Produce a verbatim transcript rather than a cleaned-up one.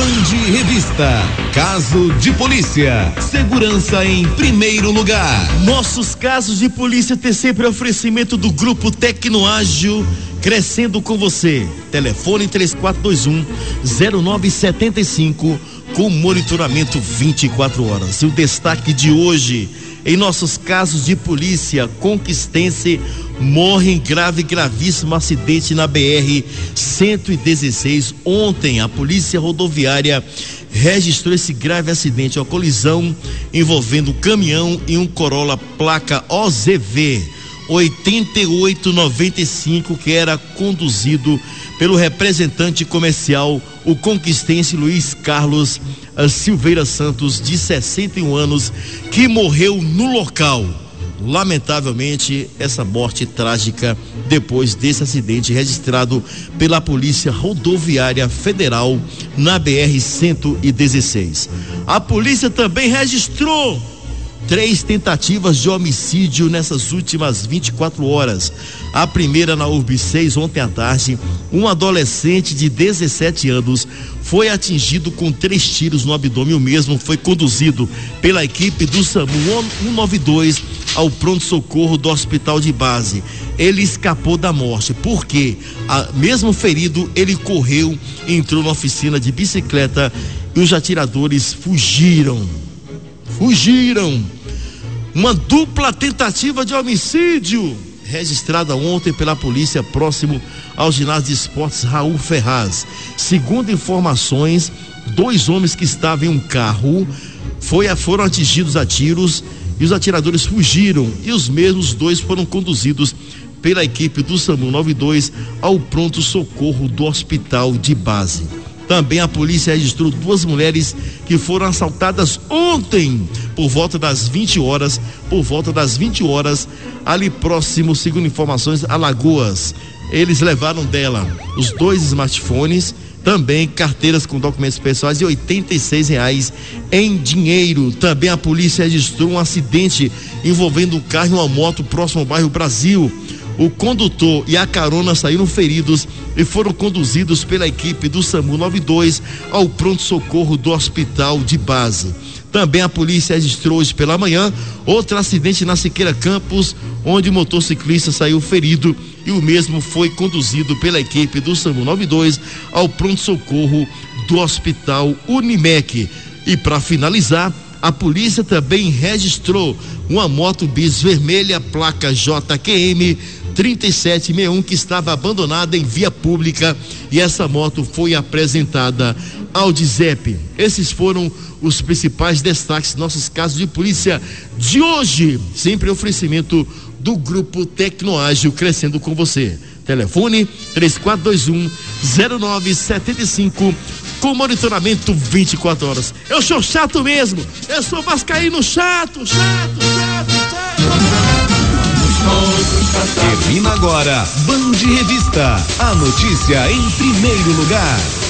Band Revista, caso de polícia, segurança em primeiro lugar. Nossos casos de polícia tem sempre oferecimento do Grupo Tecnoágil, crescendo com você. Telefone três quatro dois um, zero nove sete cinco, com monitoramento vinte e quatro horas. E o destaque de hoje, em nossos casos de polícia, conquistense morre em grave, gravíssimo acidente na B R cento e dezesseis. Ontem, a Polícia Rodoviária registrou esse grave acidente, uma colisão envolvendo um caminhão e um Corolla placa O Z V oitenta e oito noventa e cinco, que era conduzido pelo representante comercial, o conquistense Luiz Carlos Silveira Santos, de sessenta e um anos, que morreu no local. Lamentavelmente, essa morte trágica depois desse acidente registrado pela Polícia Rodoviária Federal na B R cento e dezesseis. A polícia também registrou três tentativas de homicídio nessas últimas vinte e quatro horas. A primeira na U R B seis, ontem à tarde, um adolescente de dezessete anos foi atingido com três tiros no abdômen. O mesmo foi conduzido pela equipe do SAMU cento e noventa e dois ao pronto-socorro do hospital de base. Ele escapou da morte, porque, a, mesmo ferido, ele correu, entrou na oficina de bicicleta e os atiradores fugiram. Fugiram. Uma dupla tentativa de homicídio registrada ontem pela polícia próximo ao ginásio de esportes Raul Ferraz. Segundo informações, dois homens que estavam em um carro foi, foram atingidos a tiros e os atiradores fugiram, e os mesmos dois foram conduzidos pela equipe do SAMU noventa e dois ao pronto-socorro do hospital de base. Também a polícia registrou duas mulheres que foram assaltadas ontem por volta das vinte horas, por volta das vinte horas, ali próximo, segundo informações, a Lagoas. Eles levaram dela os dois smartphones, também carteiras com documentos pessoais e oitenta e seis reais em dinheiro. Também a polícia registrou um acidente envolvendo um carro e uma moto próximo ao bairro Brasil. O condutor e a carona saíram feridos e foram conduzidos pela equipe do SAMU noventa e dois ao pronto-socorro do hospital de base. Também a polícia registrou hoje pela manhã outro acidente na Siqueira Campos, onde o motociclista saiu ferido e o mesmo foi conduzido pela equipe do SAMU noventa e dois ao pronto-socorro do hospital Unimec. E para finalizar, a polícia também registrou uma moto bis vermelha, placa J Q M trinta e sete sessenta e um, que estava abandonada em via pública, e essa moto foi apresentada ao D Z E P. Esses foram os principais destaques dos nossos casos de polícia de hoje, sempre oferecimento do Grupo Tecnoágil, crescendo com você. Telefone três quatro dois um, zero nove sete cinco, com monitoramento vinte e quatro horas. Eu sou chato mesmo, eu sou vascaíno chato, chato, chato, chato. Termina agora Band Revista, a notícia em primeiro lugar.